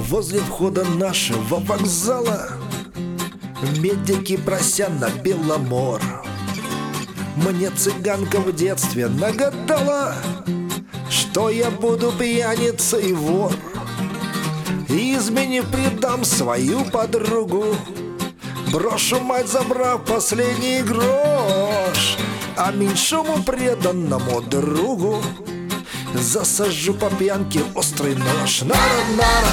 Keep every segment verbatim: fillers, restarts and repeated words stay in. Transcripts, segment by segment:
Возле входа нашего вокзала медики просят на Беломор. Мне цыганка в детстве нагадала, что я буду пьяница и вор. Изменив, предам свою подругу, брошу мать, забрав последний грош. А меньшому преданному другу засажу по пьянке острый нож. Нара-нара,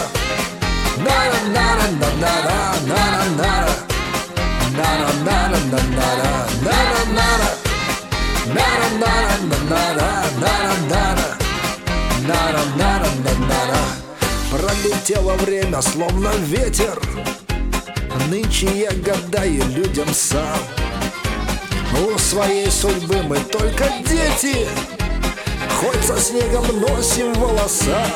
нара-нара-нара, нара-нара, нара-нара-нара, нара-нара, нара-нара-нара, нара-нара, нара-нара-нара. Пролетело время, словно ветер. Нынче я гадаю людям сам. У своей судьбы мы только дети, хоть со снегом носим в волосах.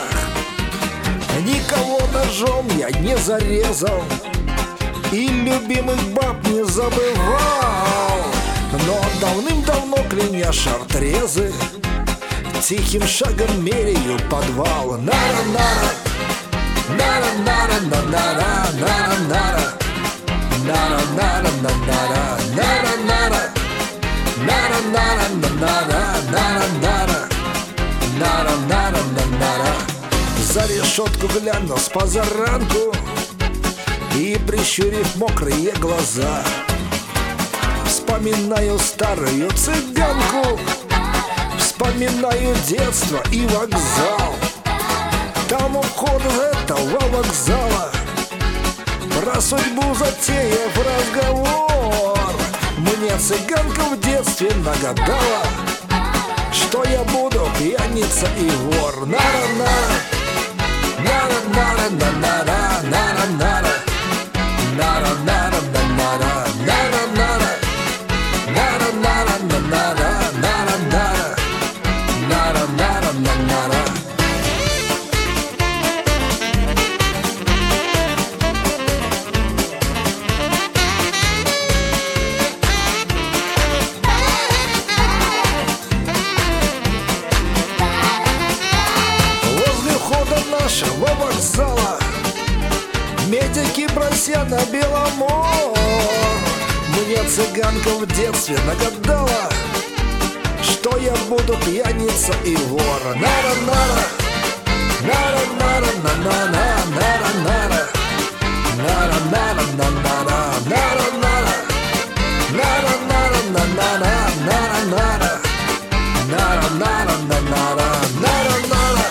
Никого ножом я не зарезал и любимых баб не забывал. Но давным-давно, кляня шартрезы, тихим шагом меряю подвал. Нара-нара, нара-нара-нара, нара-нара, нара-нара-нара, нара-нара, нара-нара-нара, нара-нара, нара-нара-нара. За решетку гляну с позаранку и, прищурив мокрые глаза, вспоминаю старую цыганку, вспоминаю детство и вокзал. Там у входа этого вокзала, про судьбу затеяв разговор, мне цыганка в детстве нагадала, что я буду пьяница и вор. Нара-нара, нара-нара-нара, нара-нара, нара-нара-нара, нара-нара, нара-нара-нара, нара-нара, нара-нара-нара. Нашего вокзала медики просят на Беломор. Мне цыганка в детстве нагадала, что я буду пьяница и вор. Нара-нара, нара-нара-нара, нара-нара, нара-нара-нара, нара-нара, нара-нара-нара, нара-нара, нара-нара-нара, нара-нара.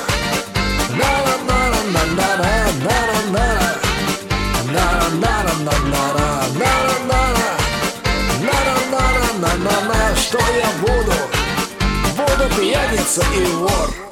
Что я буду? Буду пьяница и вор.